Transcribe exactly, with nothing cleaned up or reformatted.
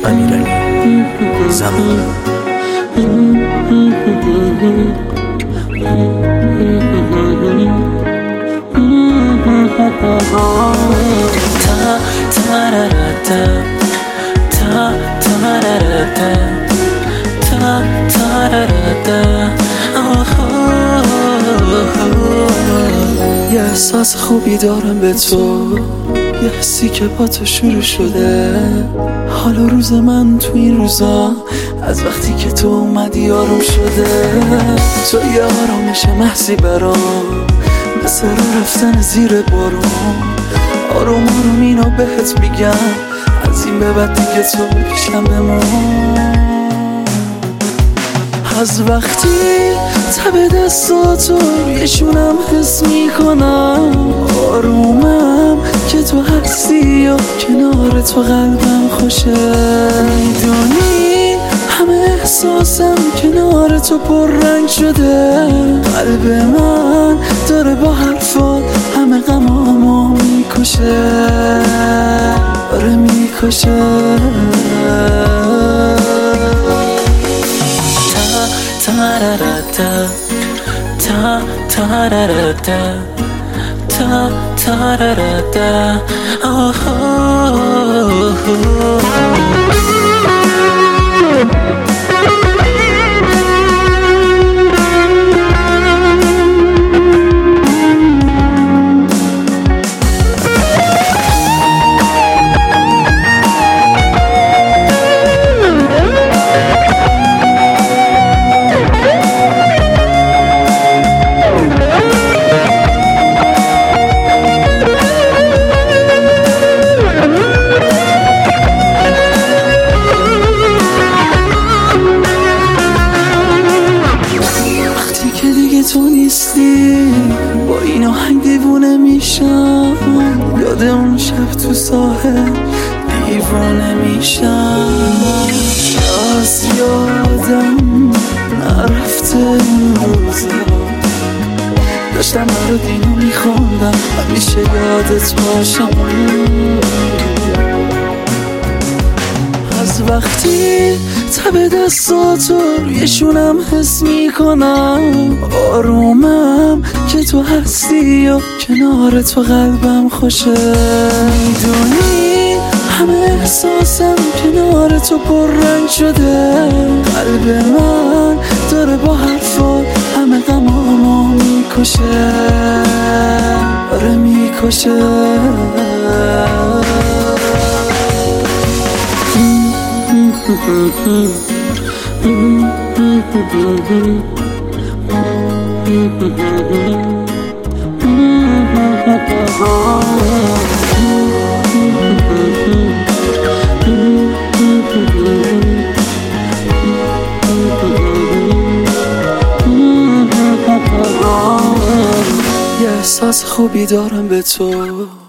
امیرعلی زمان. تا تارارتا تا تارارتا تا تارارتا. یه احساس خوبی دارم به تو، یه حسی که با تو شروع شده. حالا روز من تو این روزا از وقتی که تو اومدی آروم شده. تو یه آرامش محضی برام، مثل رو رفتن زیر بارون. آروم آروم اینو بهت میگم، از این به بعد دیگه تو پیشم بمون. از وقتی تب دستاتو رویشونم حس میکنم، آرومم که تو هستی و کنار تو قلبم خوشه. میدونی همه احساسم کنار تو پررنگ شده. قلب من داره با حرفات همه غمامو میکشه، آره میکشه. تارارتا تا تارارتا تا تارارتا. تو نیستی با این آهنگ دیوونه میشم، یاد اون شب تو ساحل دیوونه میشم. از یادم نرفته اون روزا، داشتم برا دینو میخوندم همیشه یادت باشم. از وقتی تب دستاتو رویشونم حس میکنم، آرومم که تو هستی و کنار تو قلبم خوشه. میدونی همه احساسم کنار تو پررنگ شده. قلب من داره با حرفات همه غمامو میکشه، آره میکشه. یه احساس خوبی دارم به تو.